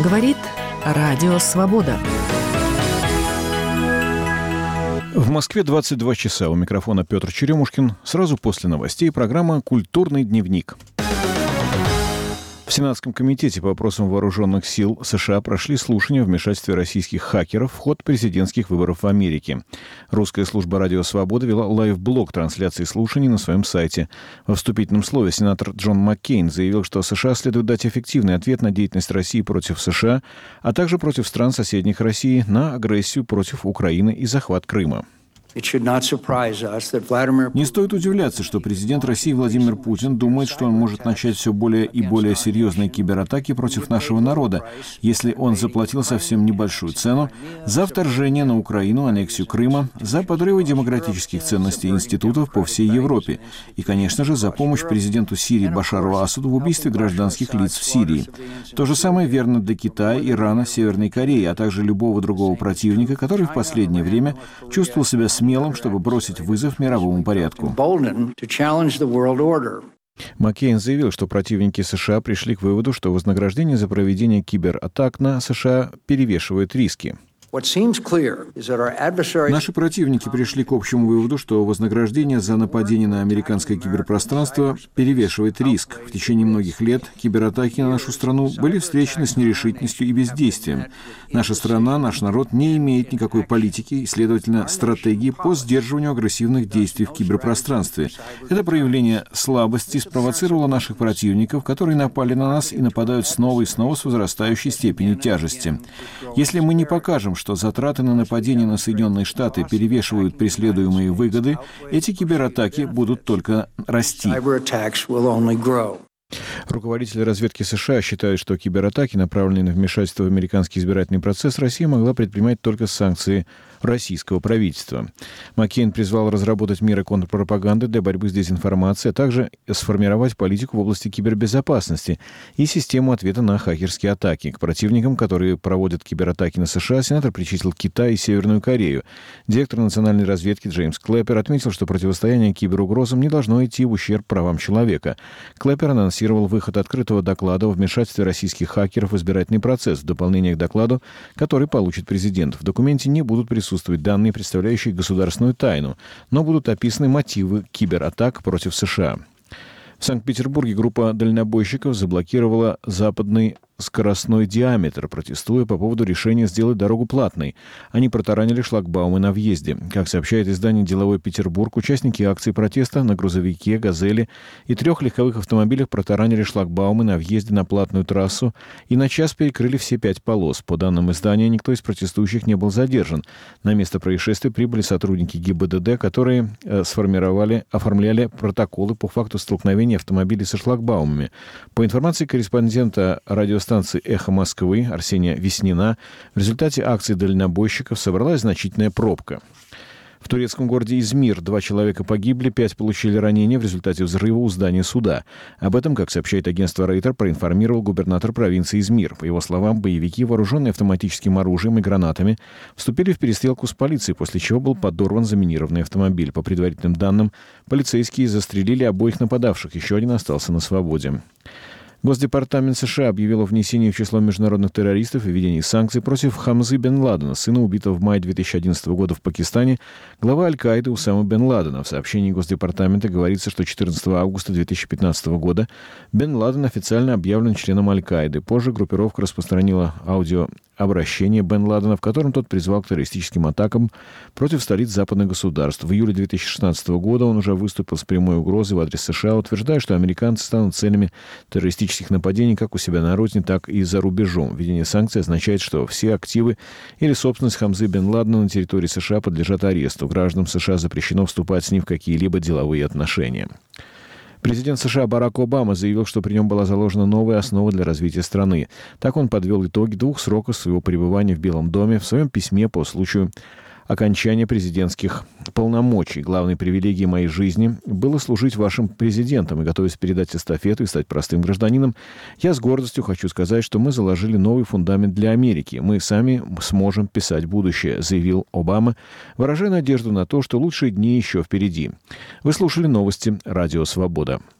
Говорит Радио Свобода. В Москве 22 часа. У микрофона Петр Черемушкин. Сразу после новостей программа «Культурный дневник». В Сенатском комитете по вопросам вооруженных сил США прошли слушания о вмешательстве российских хакеров в ход президентских выборов в Америке. Русская служба «Радио Свобода» вела лайв-блог трансляции слушаний на своем сайте. Во вступительном слове сенатор Джон Маккейн заявил, что США следует дать эффективный ответ на деятельность России против США, а также против стран соседних России на агрессию против Украины и захват Крыма. Не стоит удивляться, что президент России Владимир Путин думает, что он может начать все более и более серьезные кибератаки против нашего народа, если он заплатил совсем небольшую цену за вторжение на Украину, аннексию Крыма, за подрывы демократических ценностей и институтов по всей Европе и, конечно же, за помощь президенту Сирии Башару Асаду в убийстве гражданских лиц в Сирии. То же самое верно для Китая, Ирана, Северной Кореи, а также любого другого противника, который в последнее время чувствовал себя смелым, чтобы бросить вызов мировому порядку. Маккейн заявил, что противники США пришли к выводу, что вознаграждение за проведение кибератак на США перевешивает риски. Наши противники пришли к общему выводу, что вознаграждение за нападение на американское киберпространство перевешивает риск. В течение многих лет кибератаки на нашу страну были встречены с нерешительностью и бездействием. Наша страна, наш народ не имеет никакой политики и, следовательно, стратегии по сдерживанию агрессивных действий в киберпространстве. Это проявление слабости спровоцировало наших противников, которые напали на нас и нападают снова и снова с возрастающей степенью тяжести. Если мы не покажем, что затраты на нападение на Соединенные Штаты перевешивают преследуемые выгоды, эти кибератаки будут только расти. Руководители разведки США считают, что кибератаки, направленные на вмешательство в американский избирательный процесс, Россия могла предпринимать только с санкции российского правительства. Маккейн призвал разработать меры контрпропаганды для борьбы с дезинформацией, а также сформировать политику в области кибербезопасности и систему ответа на хакерские атаки. К противникам, которые проводят кибератаки на США, сенатор причислил Китай и Северную Корею. Директор национальной разведки Джеймс Клэппер отметил, что противостояние киберугрозам не должно идти в ущерб правам человека. Клэппер анонсировал выход открытого доклада о вмешательстве российских хакеров в избирательный процесс в дополнение к докладу, который получит президент. В документе не будут присутствовать данные, представляющие государственную тайну, но будут описаны мотивы кибератак против США. В Санкт-Петербурге группа дальнобойщиков заблокировала западный скоростной диаметр, протестуя по поводу решения сделать дорогу платной. Они протаранили шлагбаумы на въезде. Как сообщает издание «Деловой Петербург», участники акции протеста на грузовике, «Газели» и 3 легковых автомобилях протаранили шлагбаумы на въезде на платную трассу и на час перекрыли все 5 полос. По данным издания, никто из протестующих не был задержан. На место происшествия прибыли сотрудники ГИБДД, которые оформляли протоколы по факту столкновения автомобилей со шлагбаумами. По информации корреспондента радиостанции «Эхо Москвы» Арсения Веснина, в результате акции дальнобойщиков собралась значительная пробка. В турецком городе Измир 2 человека погибли, 5 получили ранения в результате взрыва у здания суда. Об этом, как сообщает агентство Рейтер, проинформировал губернатор провинции Измир. По его словам, боевики, вооруженные автоматическим оружием и гранатами, вступили в перестрелку с полицией, после чего был подорван заминированный автомобиль. По предварительным данным, полицейские застрелили обоих нападавших, еще один остался на свободе. Госдепартамент США объявил о внесении в число международных террористов и введении санкций против Хамзы бен Ладена, сына убитого в мае 2011 года в Пакистане, главы Аль-Каиды Усамы бен Ладена. В сообщении Госдепартамента говорится, что 14 августа 2015 года бен Ладен официально объявлен членом Аль-Каиды. Позже группировка распространила аудиообращение бен Ладена, в котором тот призвал к террористическим атакам против столиц западных государств. В июле 2016 года он уже выступил с прямой угрозой в адрес США, утверждая, что американцы станут целями террористических нападений как у себя на родине, так и за рубежом. Введение санкций означает, что все активы или собственность Хамзы бен Ладена на территории США подлежат аресту. Гражданам США запрещено вступать с ним в какие-либо деловые отношения. Президент США Барак Обама заявил, что при нем была заложена новая основа для развития страны. Так он подвел итоги 2 сроков своего пребывания в Белом доме в своем письме по случаю окончания президентских полномочий. Главной привилегией моей жизни было служить вашим президентом и, готовясь передать эстафету и стать простым гражданином, я с гордостью хочу сказать, что мы заложили новый фундамент для Америки. Мы сами сможем писать будущее, заявил Обама, выражая надежду на то, что лучшие дни еще впереди. Вы слушали новости «Радио Свобода».